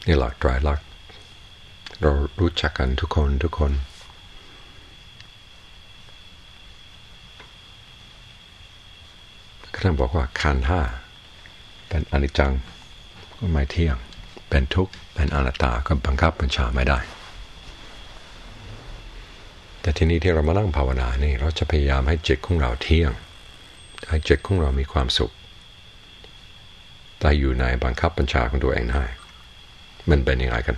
นี่หลักไตรลักษณ์เรารู้จักกันทุกคนท่านบอกว่าขันธ์ห้าเป็นอนิจจังก็ไม่เที่ยงเป็นทุกข์เป็นอนัตตาก็บังคับบัญชาไม่ได้แต่ทีนี้ที่เรามานั่งภาวนานี่เราจะพยายามให้จิตของเราเที่ยงให้จิตของเรามีความสุขแต่อยู่ในบังคับบัญชาของตัวเองได้มันเป็นยังไงกัน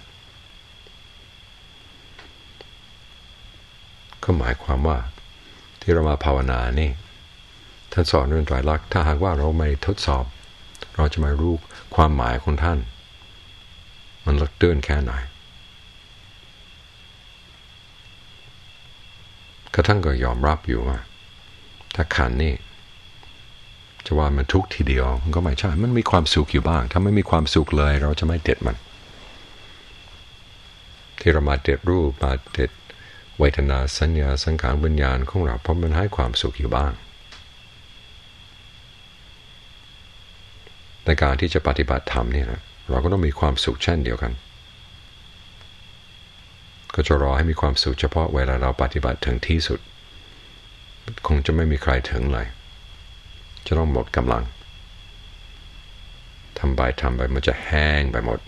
ก็หมายความว่าที่เรามาภาวนานี่ท่านสอนเรื่องไตรลักษณ์ถ้าหากว่าเราไม่ทดสอบเราจะไม่รู้ความหมายของท่านมันลึกตื้นแค่ไหนก็ท่านก็ยอมรับอยู่ว่าถ้าขันธ์นี่จะว่ามันทุกข์ทีเดียวมันก็ไม่ใช่มันมีความสุขอยู่บ้างถ้าไม่มีความสุขเลยเราจะไม่เด็ดมันที่เรามาเด็ดรูปมาเด็ดเวทนาสัญญาสังขารวิญญาณของเราเพราะมันให้ความสุขอยู่บ้างในการที่จะปฏิบัติธรรมเนี่ยนะเราก็ต้องมีความสุขเช่นเดียวกันก็จะรอให้มีความสุขเฉพาะเวลาเราปฏิบัติถึงที่สุดคงจะไม่มีใครถึงเลยจะต้องหมดกำลังทำไปมันจะแห้งไปหมด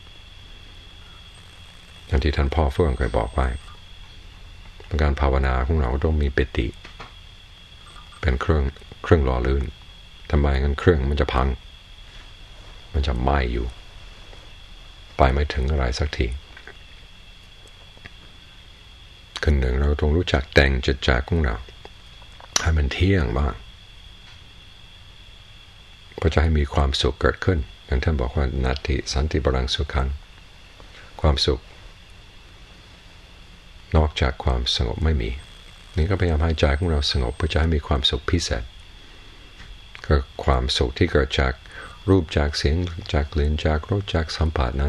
อย่างที่ท่านพ่อเฟื่องเคยบอกไว้การภาวนาของเราต้องมีปิติเป็นเครื่องหล่อลื่นทำไมงั้นเครื่องมันจะพังมันจะไหม้อยู่ไปไม่ถึงอะไรสักทีคนหนึ่งเราต้องรู้จักแต่งจิตใจของเราให้มันเที่ยงบ้างเพื่อจะให้มีความสุขเกิดขึ้นอย่างท่านบอกว่านัตติสันติบรังสุขังความสุขนอกจากความสงบไม่มีนี่ก็พยายามให้ใจของเราสงบเพื่อจะให้มีความสุขพิเศษก็ความสุขที่เกิดจากรูปจากเสียงจากกลิ่นจากรสจากสัมผัสนั้น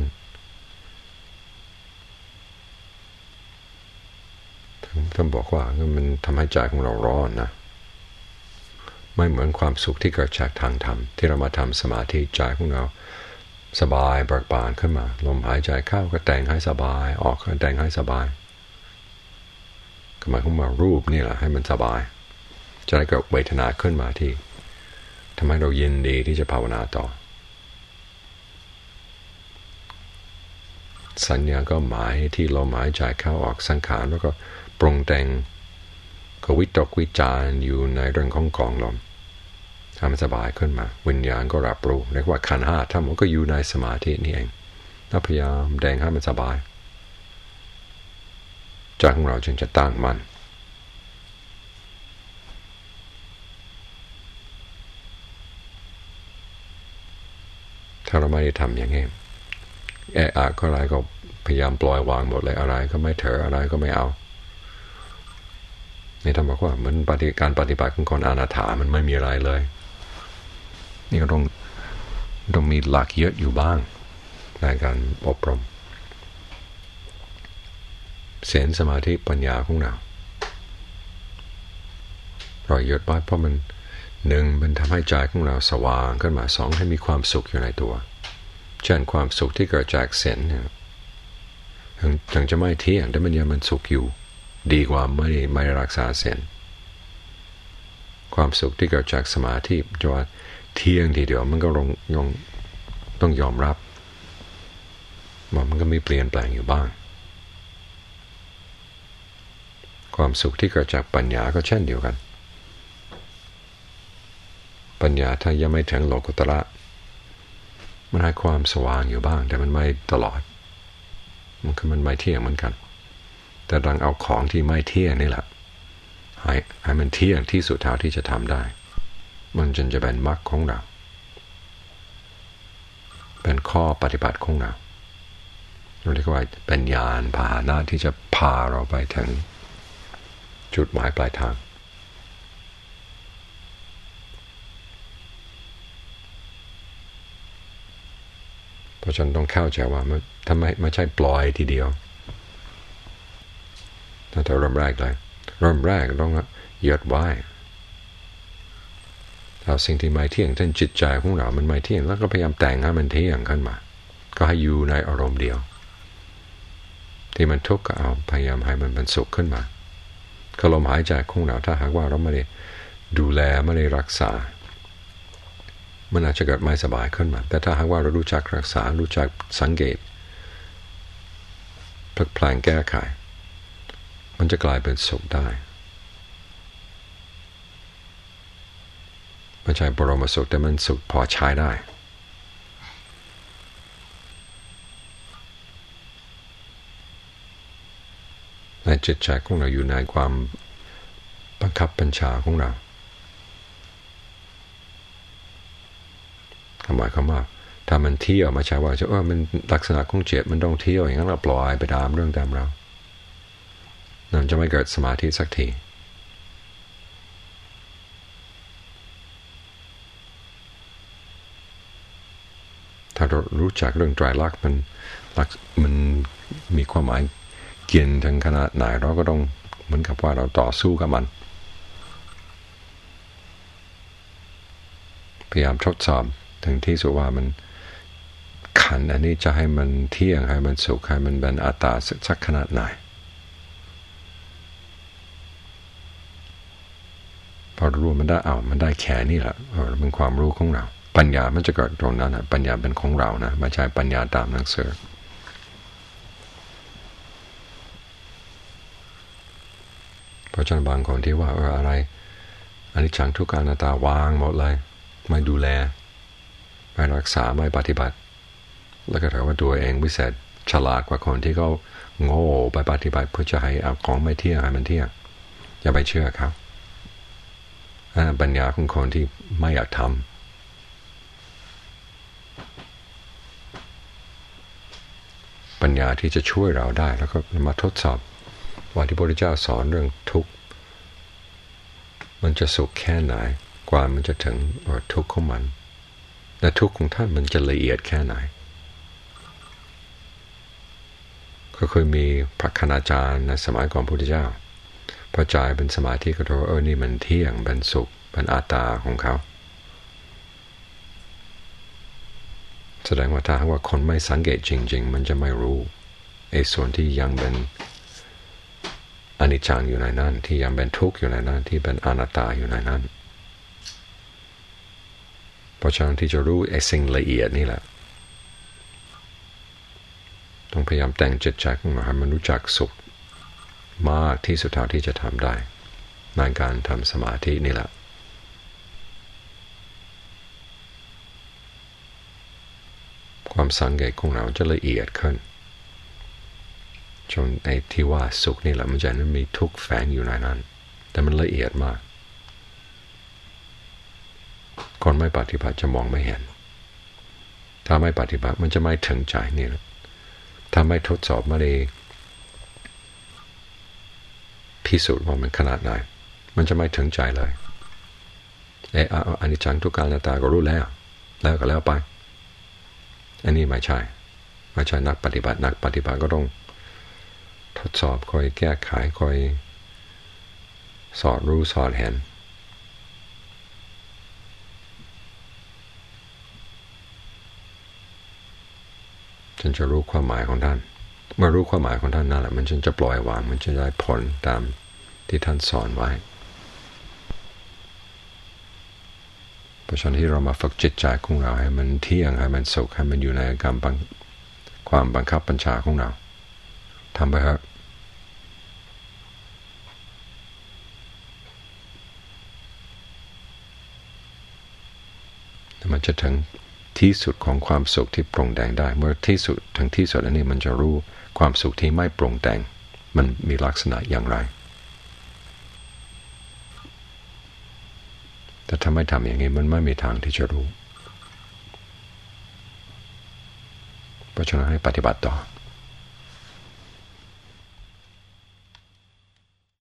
ท่านบอกว่ามันทำให้ใจของเราร้อนนะไม่เหมือนความสุขที่เกิดจากทางธรรมที่เรามาทำสมาธิใจของเราสบายเบิกบานขึ้นมาลมหายใจเข้าก็แต่งให้สบายออกก็แต่งให้สบายหมายความว่ารูปนี่แหละให้มันสบายจะได้เกิดเวทนาขึ้นมาที่ทำให้เรายินดีที่จะภาวนาต่อสัญญาก็หมายที่ลมหายใจเข้าออกสังขารแล้วก็ปรุงแต่งก็วิตกวิจารอยู่ในเรื่องของกองลมทำให้สบายขึ้นมาวิญญาณก็รับรู้เรียกว่าขันธ์ห้าทั้งหมดก็อยู่ในสมาธินี่เองพยายามแดงให้มันสบายใจของเราจึงจะตั้งมั่นถ้าเราไม่ได้ทำอย่างนี้ก็อะไรก็พยายามปล่อยวางหมดเลยอะไรก็ไม่เถอะอะไรก็ไม่เอานี่ท่านบอกว่าเหมือนการปฏิบัติของคนอนาถามันไม่มีอะไรเลยนี่ก็ต้องมีหลักเยอะอยู่บ้างในการอบรมศีลสมาธิปัญญาของเราเยอะไว้เพราะมันหนึ่งมันทำให้ใจของเราสว่างขึ้นมาสองให้มีความสุขอยู่ในตัวเช่นความสุขที่เกิดจากศีลเนี่ยถึงจะไม่เที่ยงแต่มันสุขอยู่ดีกว่าไม่รักษาศีลความสุขที่เกิดจากสมาธิจะว่าเที่ยงทีเดียวมันก็ต้องยอมรับว่ามันก็มีเปลี่ยนแปลงอยู่บ้างความสุขที่เกิดจากปัญญาก็เช่นเดียวกันปัญญาถ้ายังไม่ถึงโลกุตระมันให้ความสว่างอยู่บ้างแต่มันไม่ตลอดมันไม่เที่ยงเหมือนกันแต่ดังเอาของที่ไม่เที่ยงนี่แหละให้มันเที่ยงที่สุดเท่าที่จะทำได้มันจนจะเป็นมรรคของเราเป็นข้อปฏิบัติของเราเรียกว่าเป็นญาณพาหนะที่จะพาเราไปถึงจุดหมายปลายทางเพราะฉะนั้นต้องเข้าใจว่าทำไมไม่ใช่ปล่อยทีเดียวถ้าเริ่มแรกต้องหยุดไว้เอาสิ่งที่ไม่เที่ยงเช่นจิตใจของเรามันไม่เที่ยงแล้วก็พยายามแต่งให้มันเที่ยงขึ้นมาก็ให้อยู่ในอารมณ์เดียวที่มันทุกข์ก็เอาพยายามให้มันเป็นสุขขึ้นมาลมหายใจของเราถ้าหากว่าเราไม่ได้ดูแลไม่ได้รักษามันอาจจะเกิดไม่สบายขึ้นมาแต่ถ้าหากว่าเรารู้จักรักษารู้จักสังเกตพลิกแปลงแก้ไขมันจะกลายเป็นสุขได้ไม่ใช่บรมสุขแต่มันสุขพอใช้ได้ในจิตใจของเราอยู่ในความบังคับบัญชาของเราหมายความว่าถ้ามันเที่ยวมาใช่ว่ามันลักษณะของจิตมันต้องเที่ยวอย่างนั้นเราปล่อยไปตามเรื่องตามเรานั่นจะไม่เกิดสมาธิสักทีถ้าเรารู้จักเรื่องไตรลักษณ์มันมีความหมายเกี่ยงถึงขนาดไหนเราก็ต้องเหมือนกับว่าเราต่อสู้กับมันพยายามทดสอบถึงที่สุดว่ามันขันอันนี้จะให้มันเที่ยงให้มันสุขให้มันเป็นอัตตาสักขนาดไหนพอรู้มันได้มันได้แค่นี้แหละเป็นความรู้ของเราปัญญามันจะเกิดตรงนั้นนะปัญญาเป็นของเรานะไม่ใช่ปัญญาตามหนังสือเพราะฉะนั้นบางคนที่ว่าอะไรอนิจจังทุกขังอนัตตาวางหมดเลยไม่ดูแลไม่รักษาไม่ปฏิบัติแล้วก็ถือว่าตัวเองวิเศษฉลาดกว่าคนที่เขาโง่ไปปฏิบัติเพื่อจะให้เอาของไม่เที่ยงให้มันเที่ยงอย่าไปเชื่อครับปัญญาของคนที่ไม่อยากทำปัญญาที่จะช่วยเราได้แล้วก็มาทดสอบว่าที่พระพุทธเจ้าสอนเรื่องทุกข์มันจะสุขแค่ไหนกว่ามันจะถึงทุกข์ของมันและทุกข์ของท่านมันจะละเอียดแค่ไหนก็เคยมีพระคณาจารย์ในสมัยก่อนพระพุทธเจ้าพอใจเป็นสมาธิก็รู้ว่านี่มันเที่ยงเป็นสุขเป็นอัตตาของเขาแสดงว่าถ้าว่าคนไม่สังเกตจริงๆมันจะไม่รู้ไอ้ส่วนที่ยังเป็นอนิจจังอยู่ในนั้นที่ยังเป็นทุกข์อยู่ในนั้นที่เป็นอนัตตาอยู่ในนั้นเพราะฉะนั้นที่จะรู้ไอ้สิ่งละเอียดนี่แหละต้องพยายามแต่งจิตใจของเราให้มันรู้จักสุขมากที่สุดเท่าที่จะทำได้ในการทำสมาธินี่แหละความสังเกตของเราจะละเอียดขึ้นจนไอ้ที่ว่าสุขนี่แหละมันจะนั้นมีทุกข์แฝงอยู่ในนั้นแต่มันละเอียดมากคนไม่ปฏิบัติจะมองไม่เห็นถ้าไม่ปฏิบัติมันจะไม่ถึงใจนี่แหละถ้าไม่ทดสอบไม่ได้พิสูจน์ว่ามันขนาดไหนมันจะไม่ถึงใจเลยอนิจจังทุกขังอนัตตาก็รู้แล้วก็แล้วไปอันนี้ไม่ใช่นักปฏิบัติก็ต้องทดสอบคอยแก้ไขคอยสอดรู้สอดเห็นฉันจะรู้ความหมายของท่านเมื่อรู้ความหมายของท่านนั่นแหละมันจะปล่อยวางมันจะได้ผลตามที่ท่านสอนไว้เพราะฉะนั้นที่เรามาฝึกจิตใจของเราให้มันเที่ยงให้มันสุขให้มันอยู่ในความบังคับบัญชาของเราทำไปครับมันจะถึงที่สุดของความสุขที่ปรุงแต่งได้เมื่อที่สุดถึงที่สุดอันนี้มันจะรู้ความสุขที่ไม่ปรุงแต่งมันมีลักษณะอย่างไรแต่ถ้าไม่ทำอย่างนี้มันไม่มีทางที่จะรู้เพราะฉะนั้นให้ปฏิบัติต่อ